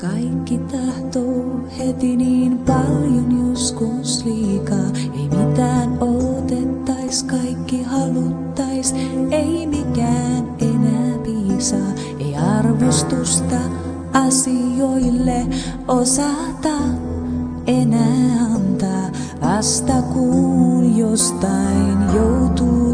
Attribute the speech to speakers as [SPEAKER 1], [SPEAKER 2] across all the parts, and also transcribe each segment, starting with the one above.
[SPEAKER 1] Kaikki tahtoo heti niin paljon, joskus liikaa. Ei mitään otettais, kaikki haluttais. Ei mikään enää piisaa. Ei arvostusta asioille osata enää antaa. Vasta kun jostain joutuu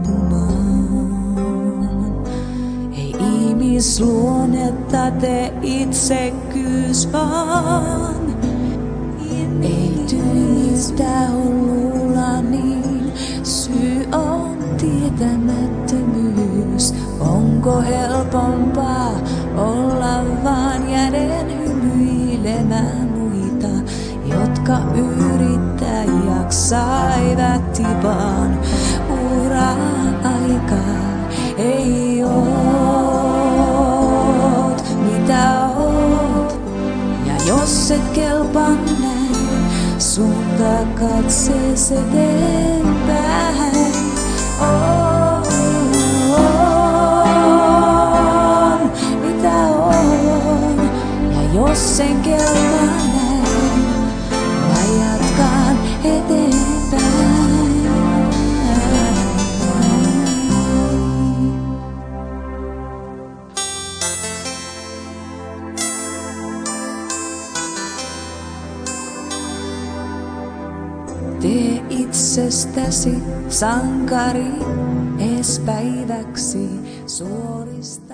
[SPEAKER 1] luopumaan. Ei ihmisluonnetta tee itsekkyys vaan. Ei tyhjistä luulla niin. Syy on tietämättömyys. Onko helpompaa olla vaan jäden hymyilemään muita, jotka yrittää jaksaa eivät tipaan. Uraa aikaa ei oot mitä oot. Ja jos et kelpaa näin, suuntaa katsees eteenpäin. On mitä on. Ja jos sen kelpaa näin, mä jatkan eteenpäin. Tee itsestäsi sankari ees päiväksi suorista.